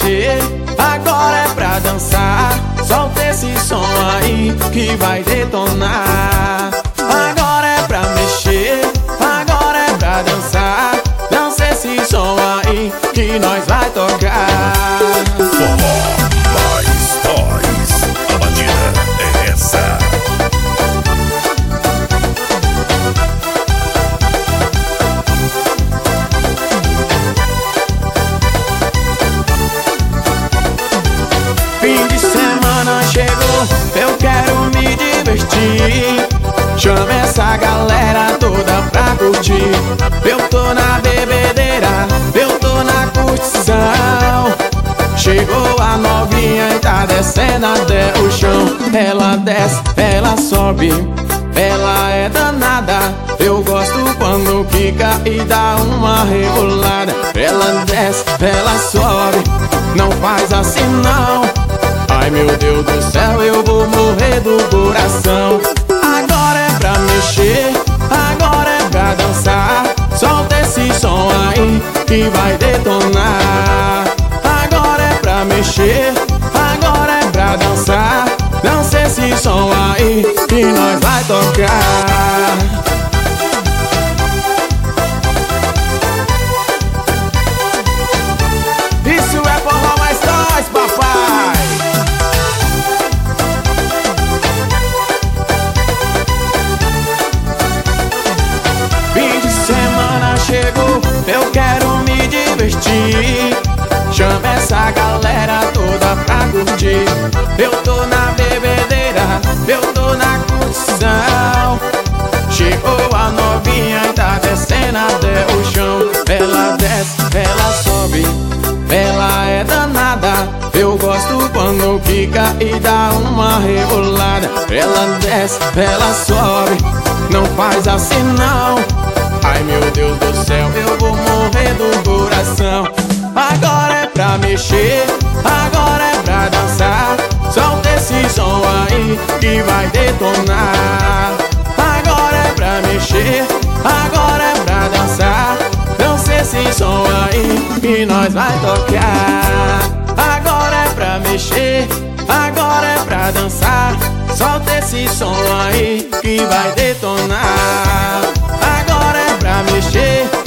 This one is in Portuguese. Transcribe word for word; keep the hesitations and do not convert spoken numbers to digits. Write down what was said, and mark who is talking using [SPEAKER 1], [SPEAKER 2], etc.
[SPEAKER 1] mexer, agora é pra dançar. Solta esse som aí que vai detonar. Agora é pra mexer, agora é pra dançar. Dança esse som aí que nós vai tocar.
[SPEAKER 2] Forró mais Toys, a batida é essa.
[SPEAKER 1] Fim de semana chegou, eu quero me divertir. Chama essa galera toda pra curtir. Eu tô na bebedeira, eu tô na curtição. Chegou a novinha e tá descendo até o chão. Ela desce, ela sobe, ela é danada. Eu gosto quando quica e dá uma rebolada. Ela desce, ela sobe, não faz assim não. Ai meu Deus do céu, eu vou morrer do coração. Agora é pra mexer, agora é pra dançar. Solta esse som aí que vai detonar. Agora é pra mexer, agora é pra dançar. Dança esse som aí que nós vai tocar. Isso é Forró mais Toys, papai. Fim de semana chegou, eu quero me divertir. Chama essa galera toda pra curtir. Eu tô na bebedeira, eu tô na curtição. Chegou a novinha e tá descendo até o chão. Ela desce, ela sobe, ela é danada. Eu gosto quando quica e dá uma rebolada. Ela desce, ela sobe, não faz assim não. Ai meu Deus do céu, eu vou morrer do coração. Agora é pra mexer, agora é pra dançar. Solta esse som aí que vai detonar. Agora é pra mexer, agora é pra dançar. Dança esse som aí que nós vai tocar. Agora é pra mexer, agora é pra dançar. Solta esse som aí que vai detonar. Agora é pra mexer,